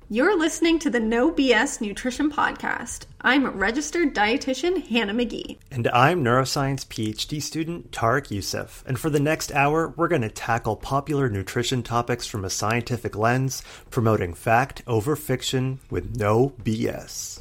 You're listening to the No BS Nutrition Podcast. I'm registered dietitian Hannah McGee. And I'm neuroscience PhD student Tarek Youssef. And for the next hour, we're going to tackle popular nutrition topics from a scientific lens, promoting fact over fiction with no BS.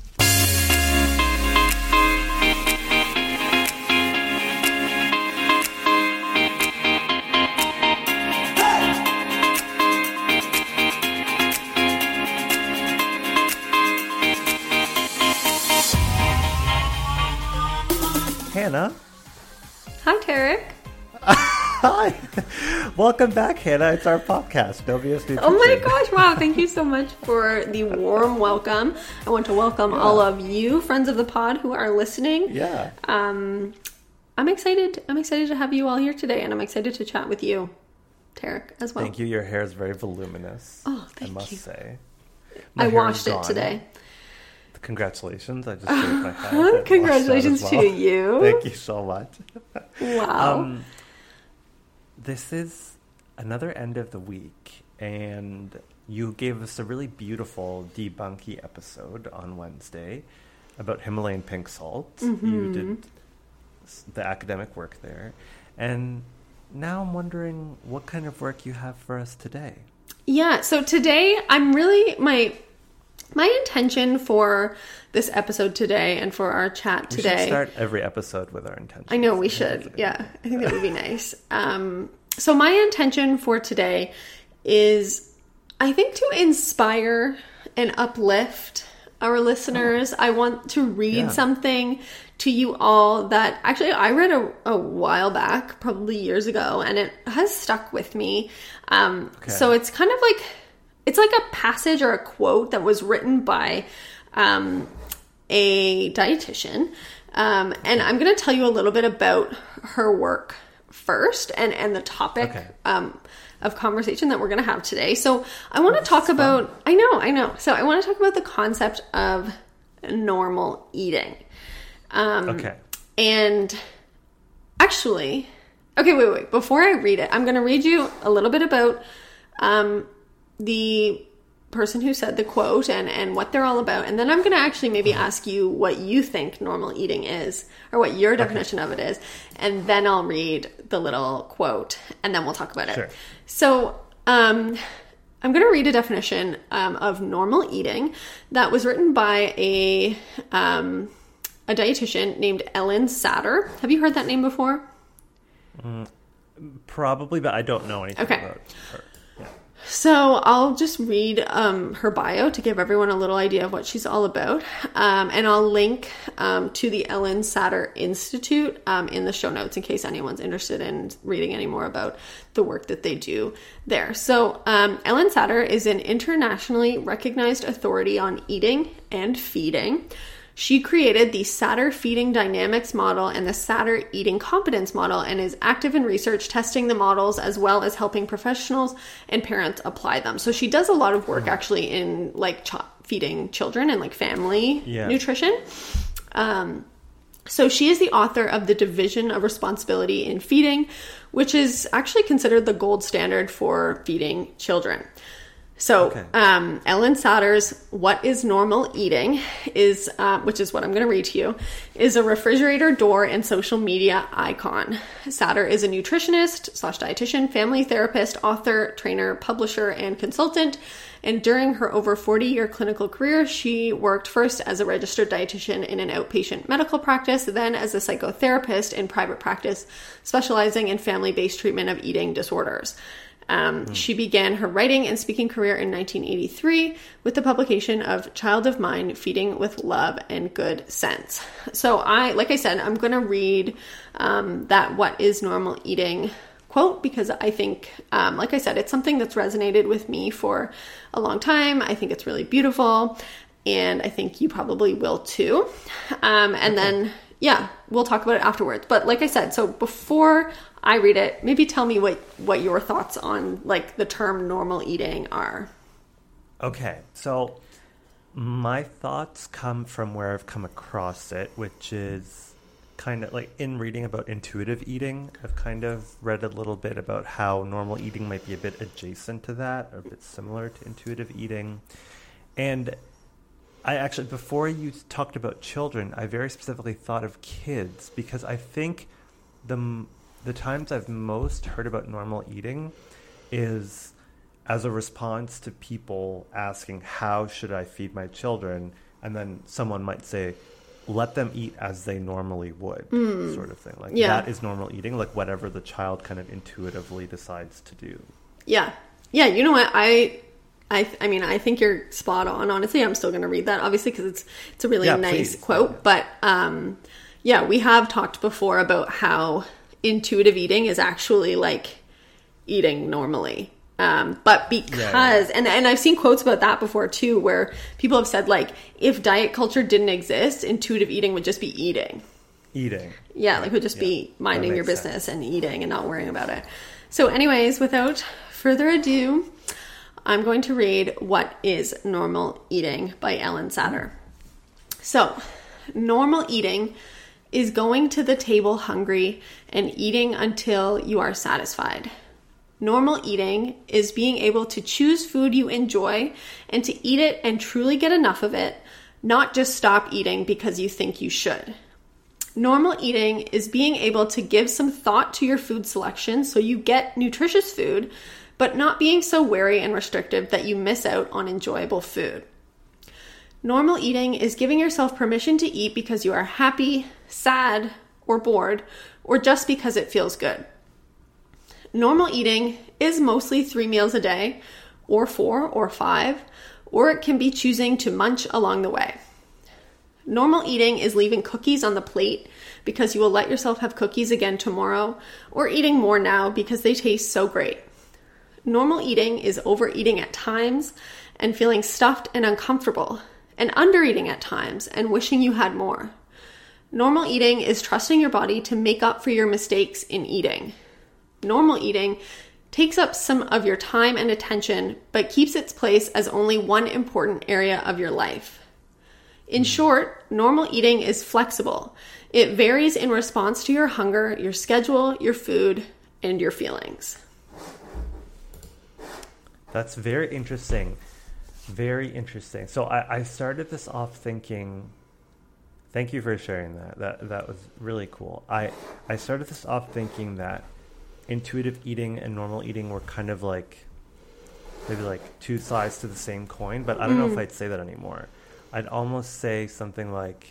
Hannah. Hi, Tarek. Hi. Welcome back, Hannah. It's our podcast, No BS Nutrition. Oh my gosh, wow. Thank you so much for the warm welcome. I want to welcome all of you, friends of the pod, who are listening. Yeah. I'm excited. I'm excited to have you all here today, and I'm excited to chat with you, Tarek, as well. Thank you. Your hair is very voluminous. Oh, thank you. I must say. I washed it today. Congratulations. I just shaved my head. Congratulations to you. Thank you so much. Wow. This is another end of the week, and you gave us a really beautiful debunky episode on Wednesday about Himalayan pink salt. Mm-hmm. You did the academic work there. And now I'm wondering what kind of work you have for us today. Yeah, so today I'm really... My intention for this episode today and for our chat today... We should start every episode with our intention. I know, we should. Yeah, I think that would be nice. So my intention for today is, I think, to inspire and uplift our listeners. I want to read something to you all that actually I read a while back, probably years ago, and it has stuck with me. So it's kind of like... It's like a passage or a quote that was written by a dietitian. And I'm going to tell you a little bit about her work first and the topic of conversation that we're going to have today. So I want to talk about... I know. So I want to talk about the concept of normal eating. And actually... Okay, wait. Before I read it, I'm going to read you a little bit about... the person who said the quote and what they're all about. And then I'm going to actually maybe ask you what you think normal eating is, or what your definition of it is. And then I'll read the little quote and then we'll talk about it. Sure. So, I'm going to read a definition of normal eating that was written by a dietitian named Ellen Satter. Have you heard that name before? Probably, but I don't know anything about her. So I'll just read her bio to give everyone a little idea of what she's all about. And I'll link to the Ellen Satter Institute in the show notes in case anyone's interested in reading any more about the work that they do there. So Ellen Satter is an internationally recognized authority on eating and feeding. She created the Satter Feeding Dynamics model and the Satter Eating Competence model and is active in research testing the models as well as helping professionals and parents apply them. So she does a lot of work actually in like feeding children and like family nutrition. So she is the author of the Division of Responsibility in Feeding, which is actually considered the gold standard for feeding children. So, Ellen Satter's What is Normal Eating is, which is what I'm going to read to you, is a refrigerator door and social media icon. Satter is a nutritionist / dietitian, family therapist, author, trainer, publisher, and consultant. And during her over 40-year clinical career, she worked first as a registered dietitian in an outpatient medical practice, then as a psychotherapist in private practice, specializing in family-based treatment of eating disorders. She began her writing and speaking career in 1983 with the publication of Child of Mine, Feeding with Love and Good Sense. So like I said, I'm going to read that What is Normal Eating quote because I think, like I said, it's something that's resonated with me for a long time. I think it's really beautiful and I think you probably will too. Then, we'll talk about it afterwards. But like I said, so before I read it, maybe tell me what your thoughts on like the term normal eating are. Okay, so my thoughts come from where I've come across it, which is kind of like in reading about intuitive eating. I've kind of read a little bit about how normal eating might be a bit adjacent to that, or a bit similar to intuitive eating. And I actually, before you talked about children, I very specifically thought of kids, because I think the times I've most heard about normal eating is as a response to people asking, how should I feed my children? And then someone might say, let them eat as they normally would, sort of thing. Like, that is normal eating, like whatever the child kind of intuitively decides to do. Yeah. Yeah, you know what? I mean, I think you're spot on. Honestly, I'm still going to read that, obviously, because it's a really nice quote. But, we have talked before about how intuitive eating is actually like eating normally. But because, and I've seen quotes about that before too, where people have said, like, if diet culture didn't exist, intuitive eating would just be eating. Yeah, like, would just be minding your business and eating and not worrying about it. So anyways, without further ado, I'm going to read What is Normal Eating by Ellen Satter. So, normal eating is going to the table hungry and eating until you are satisfied. Normal eating is being able to choose food you enjoy and to eat it and truly get enough of it, not just stop eating because you think you should. Normal eating is being able to give some thought to your food selection so you get nutritious food, but not being so wary and restrictive that you miss out on enjoyable food. Normal eating is giving yourself permission to eat because you are happy, sad, or bored, or just because it feels good. Normal eating is mostly 3 meals a day, or 4 or 5, or it can be choosing to munch along the way. Normal eating is leaving cookies on the plate because you will let yourself have cookies again tomorrow, or eating more now because they taste so great. Normal eating is overeating at times and feeling stuffed and uncomfortable, and undereating at times and wishing you had more. Normal eating is trusting your body to make up for your mistakes in eating. Normal eating takes up some of your time and attention, but keeps its place as only one important area of your life. In short, normal eating is flexible. It varies in response to your hunger, your schedule, your food, and your feelings. That's very interesting. Very interesting. So I started this off thinking, thank you for sharing that. That was really cool. I started this off thinking that intuitive eating and normal eating were kind of like, maybe like two sides to the same coin, but I don't know if I'd say that anymore. I'd almost say something like,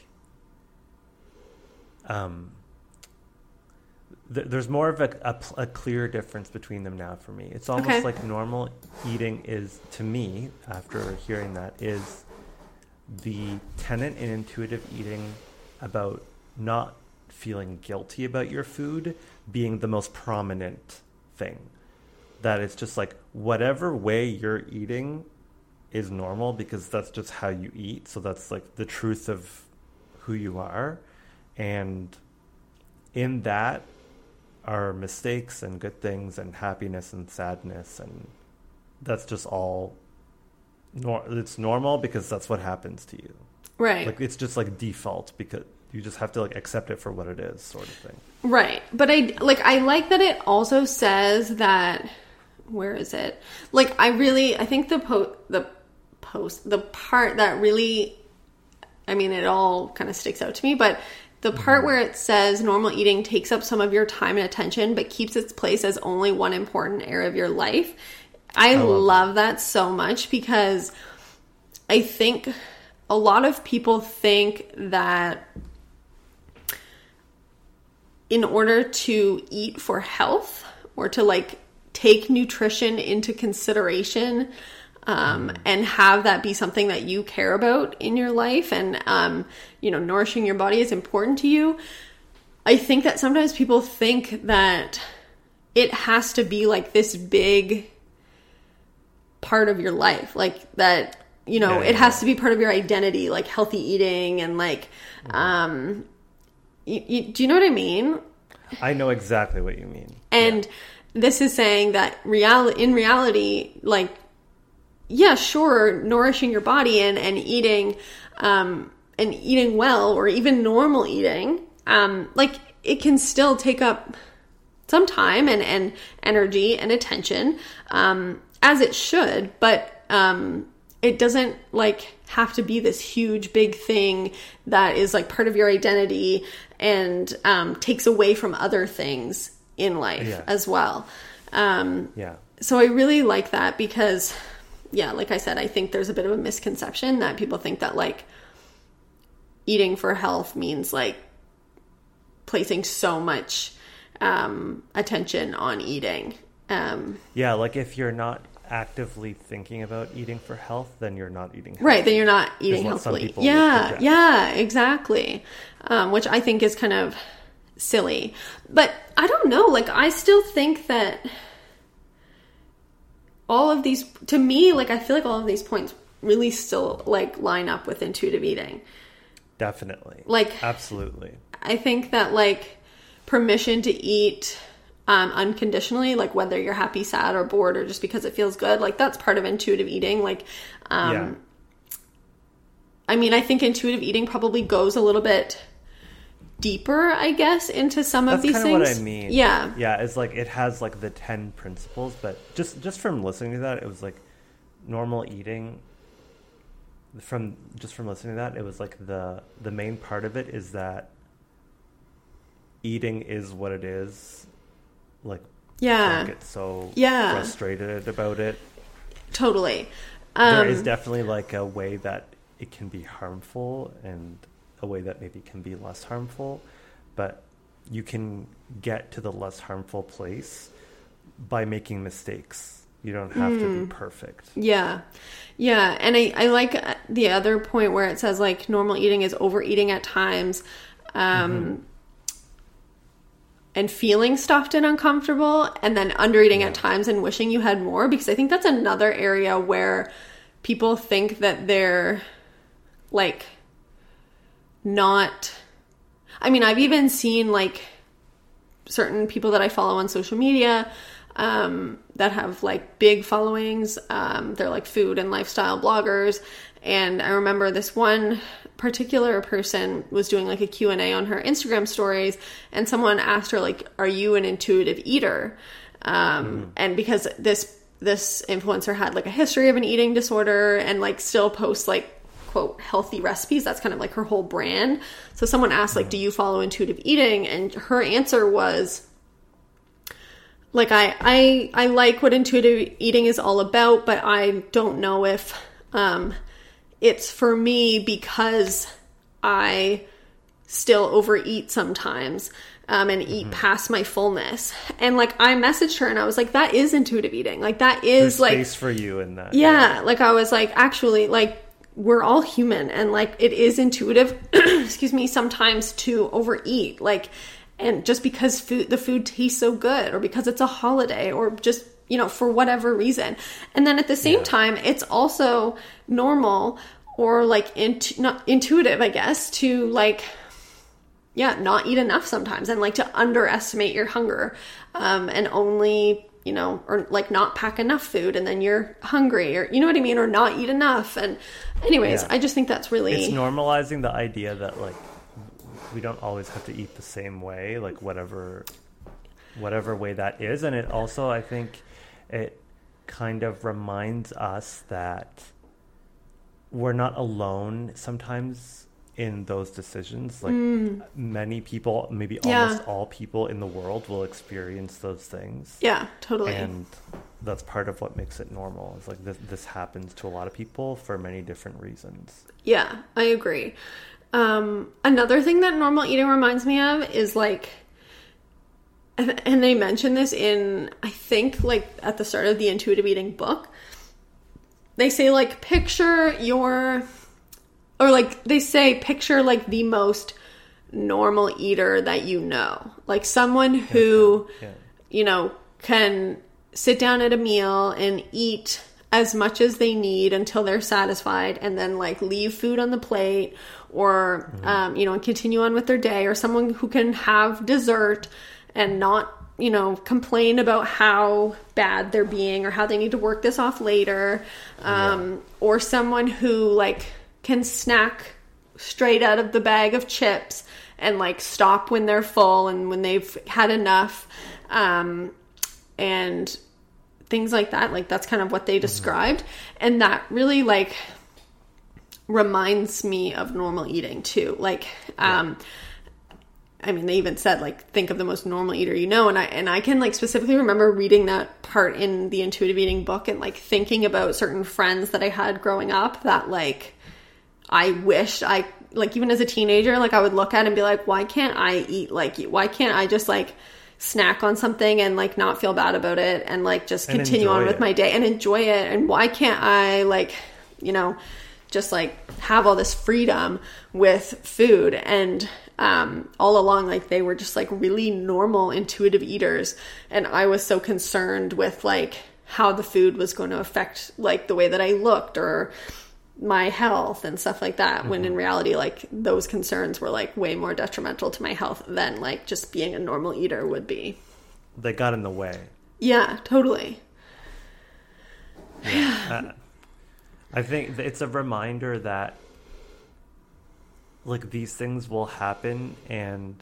there's more of a clear difference between them now for me. It's almost like normal eating is, to me, after hearing that, is the tenet in intuitive eating about not feeling guilty about your food being the most prominent thing. That it's just like whatever way you're eating is normal because that's just how you eat. So that's like the truth of who you are. And in that are mistakes and good things and happiness and sadness. And that's just all, it's normal because that's what happens to you. Right. Like it's just like default because you just have to like accept it for what it is, sort of thing. Right. But I like that it also says that, where is it? Like I think the part that really, I mean, it all kind of sticks out to me, but the part where it says normal eating takes up some of your time and attention, but keeps its place as only one important area of your life. I love that so much because I think a lot of people think that in order to eat for health or to like take nutrition into consideration, and have that be something that you care about in your life and, nourishing your body is important to you. I think that sometimes people think that it has to be like this big part of your life, like that, it has to be part of your identity, like healthy eating and like, do you know what I mean? I know exactly what you mean. And this is saying that in reality, like, yeah, sure, nourishing your body and eating, and eating well, or even normal eating, like it can still take up some time and energy and attention, as it should, but, it doesn't like have to be this huge big thing that is like part of your identity and takes away from other things in life as well. So I really like that because, like I said, I think there's a bit of a misconception that people think that like eating for health means like placing so much attention on eating. Like if you're not actively thinking about eating for health, then you're not eating healthy. Right, then you're not eating healthily. Exactly. Which I think is kind of silly. But I don't know, like I still think that all of these, to me, like I feel like all of these points really still like line up with intuitive eating. Definitely. Like absolutely. I think that like permission to eat unconditionally, like whether you're happy, sad, or bored, or just because it feels good, like that's part of intuitive eating. Like, I mean, I think intuitive eating probably goes a little bit deeper, I guess, into some of these things. That's kind of what I mean. Yeah, it's like it has like the 10 principles, but just from listening to that, it was like normal eating. From listening to that, it was like the main part of it is that eating is what it is. Like, don't get so frustrated about it. Totally. There is definitely like a way that it can be harmful and a way that maybe can be less harmful, but you can get to the less harmful place by making mistakes. You don't have to be perfect. Yeah. And I like the other point where it says like normal eating is overeating at times. And feeling stuffed and uncomfortable, and then undereating at times and wishing you had more, because I think that's another area where people think that they're like not, I mean, I've even seen like certain people that I follow on social media that have like big followings. They're like food and lifestyle bloggers. And I remember this one particular person was doing like a Q&A on her Instagram stories, and someone asked her like, are you an intuitive eater? And because this influencer had like a history of an eating disorder and like still posts like quote healthy recipes, that's kind of like her whole brand. So someone asked like, do you follow intuitive eating? And her answer was like, I like what intuitive eating is all about, but I don't know if it's for me because I still overeat sometimes and eat past my fullness. And like I messaged her and I was like, that is intuitive eating. Like that is there's space for you in that. Yeah. Like I was like, actually, like we're all human and like it is intuitive, excuse me, sometimes to overeat. Like, and just because the food tastes so good, or because it's a holiday, or just, you know, for whatever reason. And then at the same time, it's also normal or like not intuitive, I guess, to like, not eat enough sometimes, and like to underestimate your hunger, and only, you know, or like not pack enough food and then you're hungry, or you know what I mean, or not eat enough. And anyways, I just think that's really, it's normalizing the idea that like we don't always have to eat the same way, like whatever way that is. And it also, I think it kind of reminds us that we're not alone sometimes in those decisions. Like many people, maybe almost all people in the world will experience those things. Yeah, totally. And that's part of what makes it normal. It's like this happens to a lot of people for many different reasons. Yeah, I agree. Another thing that normal eating reminds me of is like, and they mention this in, I think like at the start of the intuitive eating book, they say like picture like the most normal eater that you know, like someone who, you know, can sit down at a meal and eat as much as they need until they're satisfied, and then like leave food on the plate, or, you know, and continue on with their day, or someone who can have dessert and not, you know, complain about how bad they're being or how they need to work this off later. Or someone who like can snack straight out of the bag of chips and like stop when they're full and when they've had enough. And things like that. Like, that's kind of what they described. And that really, like, reminds me of normal eating too. Like, I mean, they even said, like, think of the most normal eater you know. And I can, like, specifically remember reading that part in the intuitive eating book and, like, thinking about certain friends that I had growing up that, like, I wished I, like, even as a teenager, like, I would look at and be like, why can't I eat like you? Why can't I just, like, snack on something and, like, not feel bad about it and, like, just continue on with my day and enjoy it? And why can't I, like, you know, just, like, have all this freedom with food? And all along, like, they were just, like, really normal intuitive eaters, and I was so concerned with, like, how the food was going to affect, like, the way that I looked or my health and stuff like that, when in reality, like, those concerns were, like, way more detrimental to my health than, like, just being a normal eater would be. They got in the way. Yeah, totally. Yeah. I think it's a reminder that, like, these things will happen, and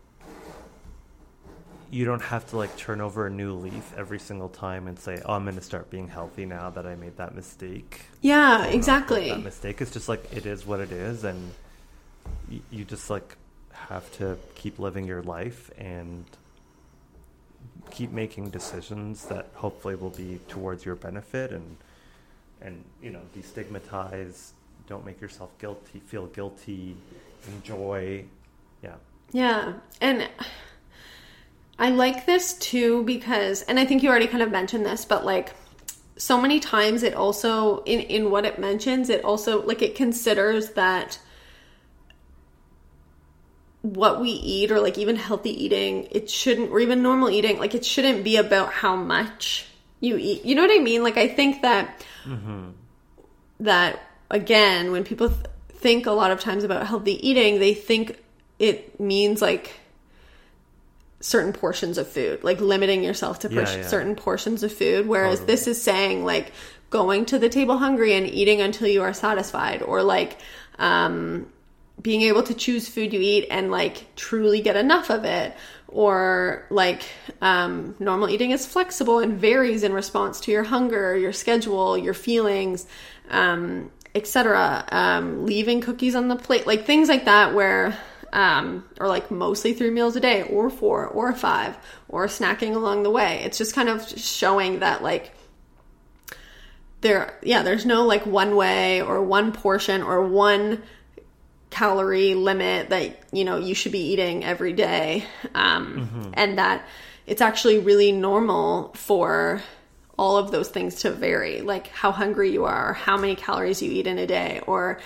you don't have to, like, turn over a new leaf every single time and say, oh, I'm going to start being healthy now that I made that mistake. Yeah, exactly. That mistake is just, like, it is what it is, and you just, like, have to keep living your life and keep making decisions that hopefully will be towards your benefit, and you know, destigmatize. Don't make yourself guilty, feel guilty, enjoy. Yeah. And I like this too because, and I think you already kind of mentioned this, but, like, so many times it also, in what it mentions, it also, like, it considers that what we eat, or, like, even healthy eating, it shouldn't, or even normal eating, like, it shouldn't be about how much you eat. You know what I mean? Like, I think that, that, again, when people think a lot of times about healthy eating, they think it means, like, certain portions of food, like limiting yourself to certain portions of food. Whereas this is saying, like, going to the table hungry and eating until you are satisfied, or, like, being able to choose food you eat and, like, truly get enough of it. Or, like, normal eating is flexible and varies in response to your hunger, your schedule, your feelings, etc. Leaving cookies on the plate, like, things like that, where, or, like, mostly 3 meals a day, or 4, or 5, or snacking along the way. It's just kind of showing that, like, there's no, like, one way or one portion or one calorie limit that, you know, you should be eating every day. And that it's actually really normal for all of those things to vary, like how hungry you are, how many calories you eat in a day, or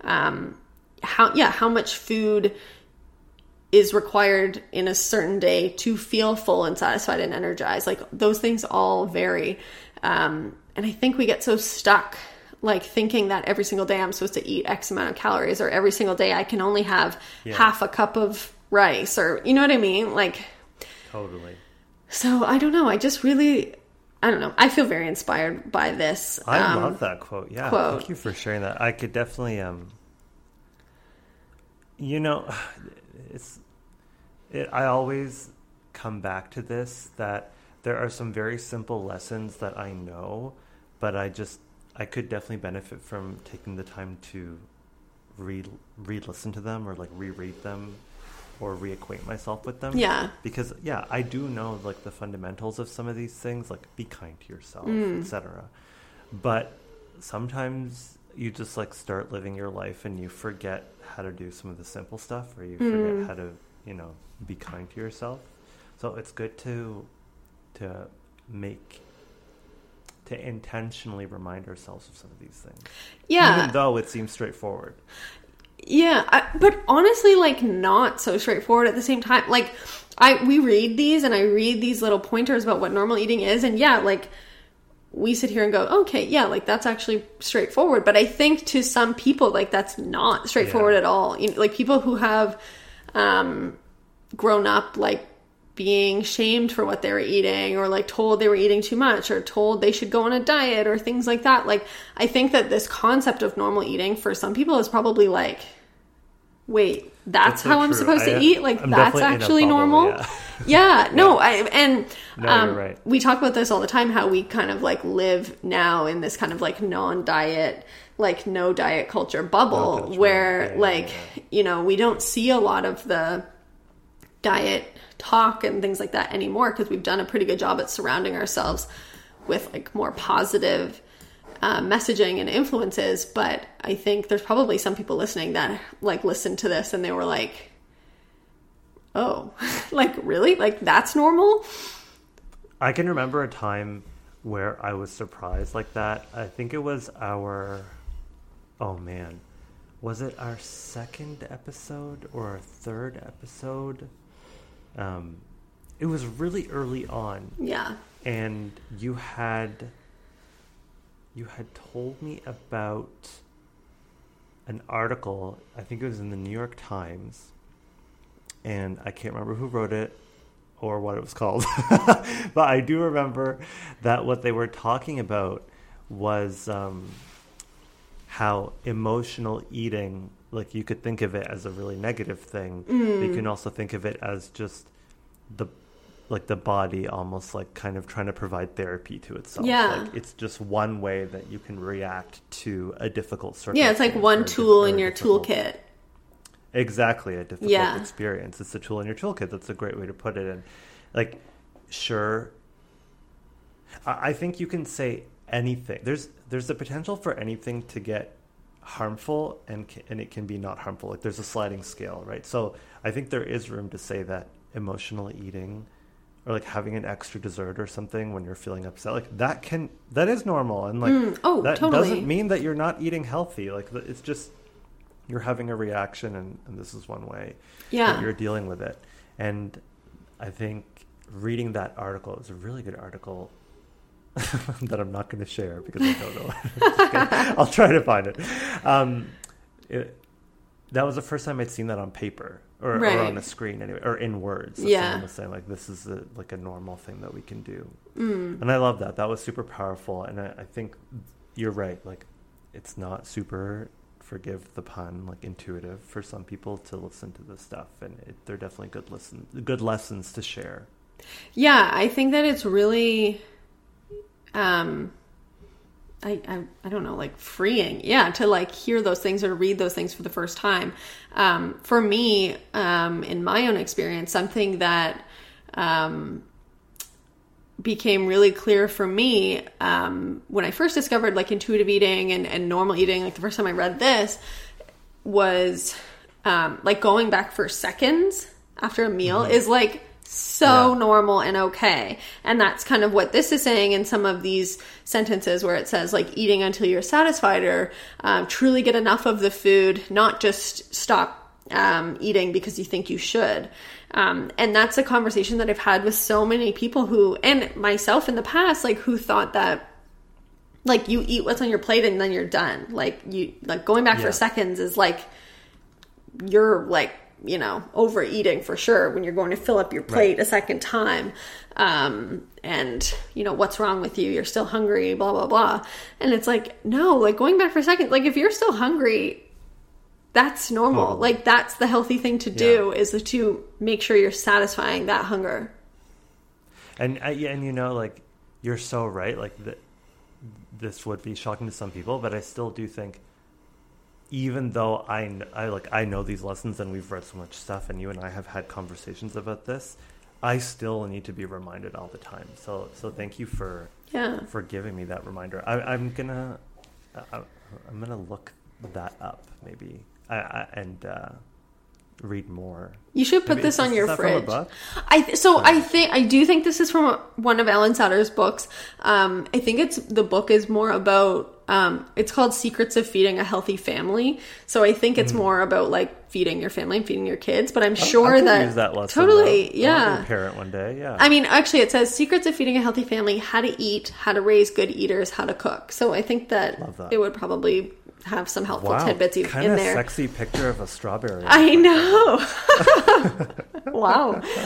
how much food is required in a certain day to feel full and satisfied and energized. Like, those things all vary. And I think we get so stuck, like, thinking that every single day I'm supposed to eat X amount of calories, or every single day I can only have half a cup of rice, or, you know what I mean? Like, totally. So I don't know. I just really, I don't know. I feel very inspired by this. I love that quote. Yeah. Thank you for sharing that. I could definitely, you know, I always come back to this, that there are some very simple lessons that I know, but I could definitely benefit from taking the time to re-listen to them, or, like, reread them, or reacquaint myself with them. Yeah. Because, I do know, like, the fundamentals of some of these things, like, be kind to yourself, etc. But sometimes you just, like, start living your life and you forget how to do some of the simple stuff, or you forget how to, you know, be kind to yourself. So it's good to intentionally remind ourselves of some of these things. Yeah. Even though it seems straightforward. Yeah. But honestly, like, not so straightforward at the same time. Like, we read these, and I read these little pointers about what normal eating is. And like, we sit here and go, okay, yeah, like, that's actually straightforward. But I think to some people, like, that's not straightforward at all. You know, like, people who have grown up, like, being shamed for what they were eating, or, like, told they were eating too much, or told they should go on a diet, or things like that. Like, I think that this concept of normal eating for some people is probably, like, wait, that's so how I'm true. supposed to eat? Like, I'm that's definitely in a actually bubble, normal? yeah. Yeah, no, No, you're right. we talk about this all the time, how we kind of like live now in this kind of like non-diet, like no diet culture bubble where you know, we don't see a lot of the diet talk and things like that anymore because we've done a pretty good job at surrounding ourselves with like more positive messaging and influences. But I think there's probably some people listening that like listened to this and they were like, oh, like really? Like that's normal? I can remember a time where I was surprised like that. I think it was was it our second episode or our third episode? It was really early on. Yeah. And you had told me about an article, I think it was in the New York Times, and I can't remember who wrote it or what it was called. But I do remember that what they were talking about was how emotional eating, like you could think of it as a really negative thing, but you can also think of it as just the body almost like kind of trying to provide therapy to itself. Yeah. Like it's just one way that you can react to a difficult circumstance. Yeah, it's like one tool in your toolkit. Exactly, a difficult experience. It's a tool in your toolkit. That's a great way to put it. And like, sure, I think you can say anything. There's the potential for anything to get harmful and it can be not harmful. Like there's a sliding scale, right? So I think there is room to say that emotional eating or like having an extra dessert or something when you're feeling upset, like that is normal. And like, that totally doesn't mean that you're not eating healthy. Like it's just, you're having a reaction and this is one way that you're dealing with it. And I think reading that article, it was a really good article that I'm not going to share because I don't know. I'll try to find it. That was the first time I'd seen that on paper or on a screen anyway, or in words. Someone was saying like, this is like a normal thing that we can do. And I love that. That was super powerful. And I think you're right. Like it's not super, forgive the pun, like intuitive for some people to listen to this stuff. And they're definitely good lessons to share. Yeah. I think that it's really, I don't know, like freeing, to like hear those things or read those things for the first time. For me, in my own experience, something that became really clear for me when I first discovered like intuitive eating and normal eating, like the first time I read this was like going back for seconds after a meal is like so normal and okay. And that's kind of what this is saying in some of these sentences where it says like eating until you're satisfied or truly get enough of the food, not just stop eating because you think you should. And that's a conversation that I've had with so many people who, and myself in the past, like who thought that like you eat what's on your plate and then you're done. Like you, like going back for seconds is like, you're like, you know, overeating for sure when you're going to fill up your plate a second time. And you know, what's wrong with you? You're still hungry, blah, blah, blah. And it's like, no, like going back for a second, like if you're still hungry, that's normal. Totally. Like that's the healthy thing to do is to make sure you're satisfying that hunger. And you know, like you're so right. Like this would be shocking to some people, but I still do think, even though I know these lessons and we've read so much stuff and you and I have had conversations about this, I still need to be reminded all the time. So thank you for giving me that reminder. I'm gonna look that up maybe and read more. You should put this on your fridge. I do think this is from one of Ellen Satter's books. I think the book is more about it's called Secrets of Feeding a Healthy Family. So I think it's more about like feeding your family and feeding your kids, but I'm sure that use that lesson, totally, though. I'll be a parent one day. Yeah. I mean, actually it says Secrets of Feeding a Healthy Family, how to eat, how to raise good eaters, how to cook. So I think that it would probably have some helpful tidbits in there. Kind of sexy picture of a strawberry. I know. Wow.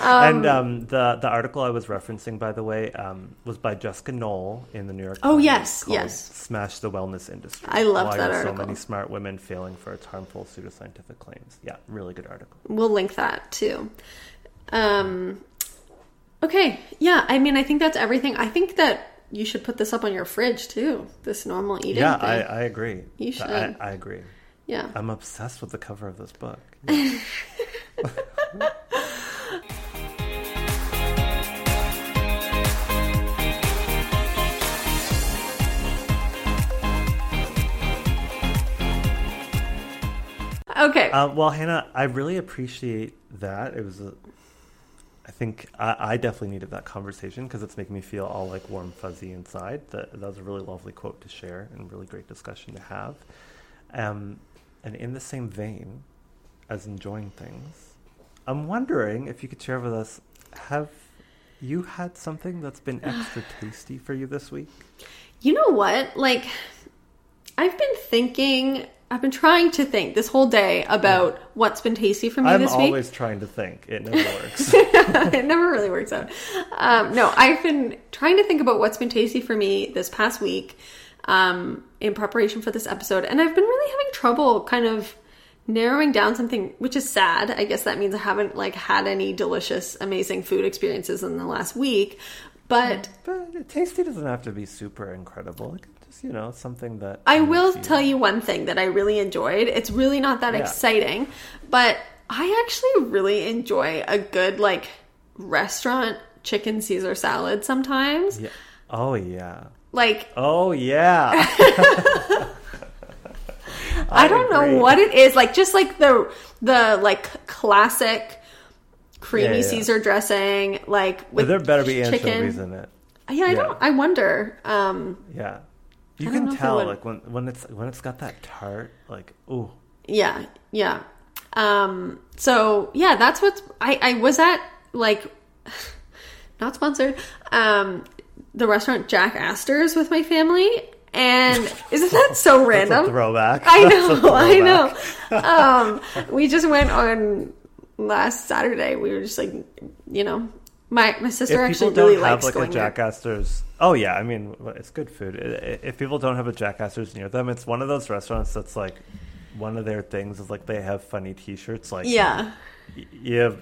The article I was referencing, by the way, was by Jessica Knoll in the New York Times. Oh, yes, called yes. Smash the Wellness Industry. I loved that Why article. so many smart women failing for its harmful pseudoscientific claims. Yeah, really good article. We'll link that too. Okay, yeah, I mean, I think that's everything. I think that you should put this up on your fridge too, this normal eating thing. I agree. You should. I agree. Yeah. I'm obsessed with the cover of this book. Okay. Well, Hannah, I really appreciate that. It was I think I definitely needed that conversation because it's making me feel all like warm, fuzzy inside. That was a really lovely quote to share and really great discussion to have. And in the same vein as enjoying things, I'm wondering if you could share with us, have you had something that's been extra tasty for you this week? You know what? Like, I've been trying to think this whole day about what's been tasty for me this week. I'm always trying to think. It never works. It never really works out. No, I've been trying to think about what's been tasty for me this past week in preparation for this episode. And I've been really having trouble kind of narrowing down something, which is sad. I guess that means I haven't had any delicious, amazing food experiences in the last week. But tasty doesn't have to be super incredible. It can just, something that... I will tell you one thing that I really enjoyed. It's really not that exciting, but I actually really enjoy a good, restaurant chicken Caesar salad sometimes. Yeah. Oh, yeah. Oh, yeah. I don't know what it is. Just the classic... creamy Caesar dressing, with there better be chicken. Anchovies in it. Yeah, I wonder. Yeah, you can tell when it's got that tart, ooh. Yeah. So yeah, that's what's. I was at not sponsored. The restaurant Jack Astor's with my family, and isn't that so random? That's a throwback. I know. We just went on. Last Saturday, we were just my sister actually really likes going a Jack Astor's. Oh yeah, I mean it's good food. If people don't have a Jack Astor's near them, it's one of those restaurants that's one of their things is they have funny T-shirts. You have.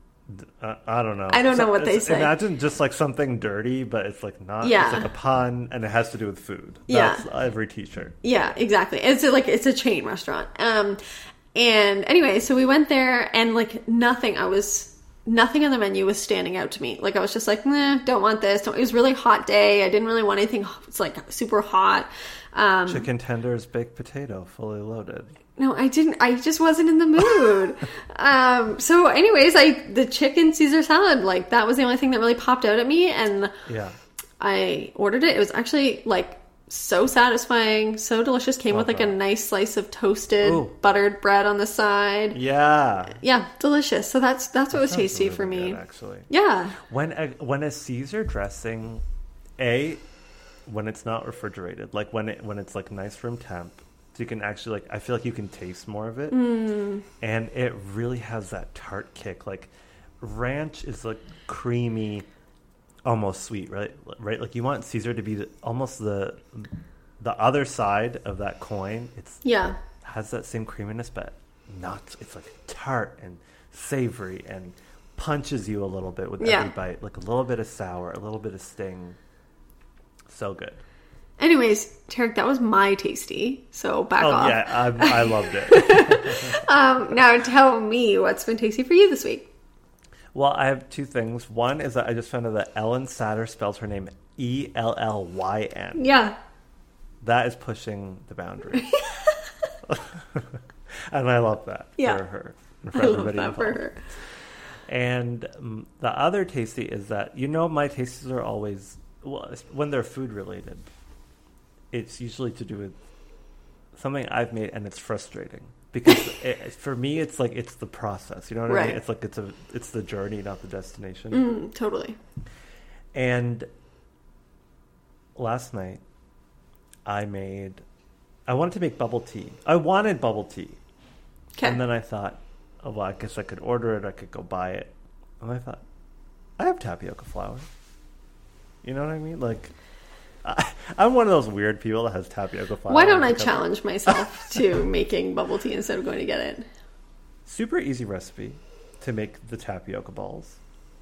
I don't know. I don't know what they say. Imagine just something dirty, but it's not. Yeah. It's a pun, and it has to do with food. Yeah. That's every T-shirt. Yeah, exactly. It's a chain restaurant. And anyway, so we went there and nothing on the menu was standing out to me. I was just nah, don't want this. It was a really hot day. I didn't really want anything. It's super hot. Chicken tenders, baked potato, fully loaded. No, I didn't. I just wasn't in the mood. So anyways, the chicken Caesar salad, that was the only thing that really popped out at me. And yeah, I ordered it. It was actually so satisfying, so delicious. Came with a nice slice of toasted buttered bread on the side. Yeah, delicious. So that's what was tasty really for me. Good, actually, yeah. When a Caesar dressing, when it's not refrigerated, when it's nice room temp, so you can actually I feel you can taste more of it, and it really has that tart kick. Ranch is creamy. Almost sweet, right? You want Caesar to be almost the other side of that coin. Has that same creaminess, but not. It's tart and savory and punches you a little bit with every bite. A little bit of sour, a little bit of sting. So good. Anyways, Tarek, that was my tasty. So back off. Yeah, I loved it. Now tell me what's been tasty for you this week. Well, I have two things. One is that I just found out that Ellen Satter spells her name Ellyn. Yeah. That is pushing the boundary. And I love that for her. And for everybody involved. For her. And the other tasty is that, my tastes are always, when they're food related, it's usually to do with something I've made and it's frustrating. Because for me, it's it's the process. You know what I mean? It's it's the journey, not the destination. Totally. And last night, I wanted to make bubble tea. I wanted bubble tea. Okay. And then I thought, I guess I could order it. I could go buy it. And I thought, I have tapioca flour. You know what I mean? Like, I'm one of those weird people that has tapioca flour. Why don't I challenge myself to making bubble tea instead of going to get it? Super easy recipe to make the tapioca balls.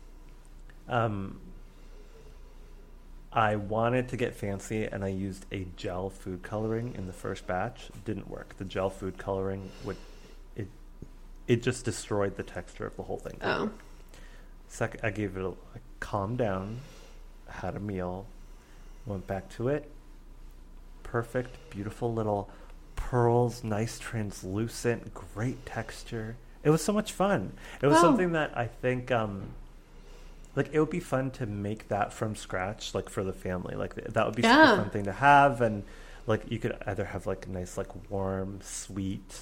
I wanted to get fancy, and I used a gel food coloring in the first batch. It didn't work. The gel food coloring it just destroyed the texture of the whole thing. Oh. Second, I gave it a calm down, had a meal, went back to it. Perfect, beautiful little pearls, nice translucent, great texture. It was so much fun. It was something that I think like it would be fun to make that from scratch, like for the family. Like that would be such a fun thing to have. And like you could either have like a nice like warm, sweet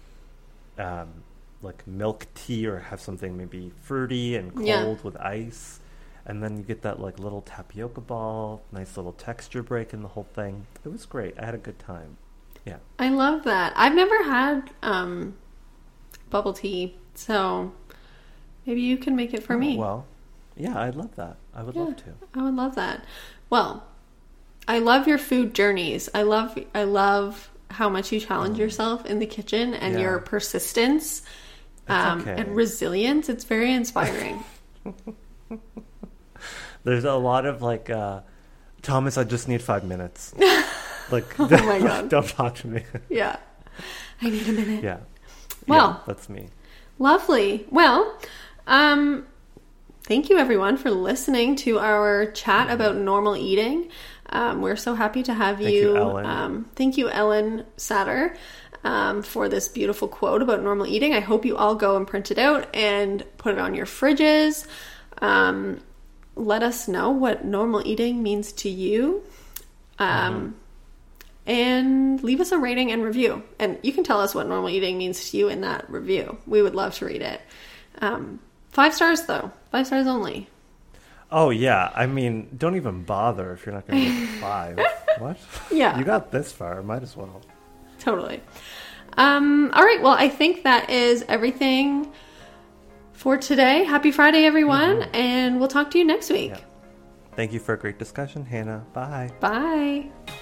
like milk tea, or have something maybe fruity and cold with ice. And then you get that like little tapioca ball, nice little texture break in the whole thing. It was great. I had a good time. Yeah. I love that. I've never had bubble tea, so maybe you can make it for me. Well, yeah, I'd love that. I would love to. I would love that. Well, I love your food journeys. I love how much you challenge yourself in the kitchen and your persistence and resilience. It's very inspiring. There's a lot of like, Thomas, I just need 5 minutes. Like, oh my God. Don't talk to me. Yeah. I need a minute. Yeah. Well, that's me. Lovely. Well, thank you everyone for listening to our chat about normal eating. We're so happy to have you. Thank you, Ellen. Thank you, Ellen Satter, for this beautiful quote about normal eating. I hope you all go and print it out and put it on your fridges. Let us know what normal eating means to you. And leave us a rating and review. And you can tell us what normal eating means to you in that review. We would love to read it. 5 stars, though. 5 stars only. Oh, yeah. I mean, don't even bother if you're not going to get 5. What? Yeah. You got this far. Might as well. Totally. All right. Well, I think that is everything for today. Happy Friday, everyone. And we'll talk to you next week. Yeah. Thank you for a great discussion, Hannah. Bye. Bye.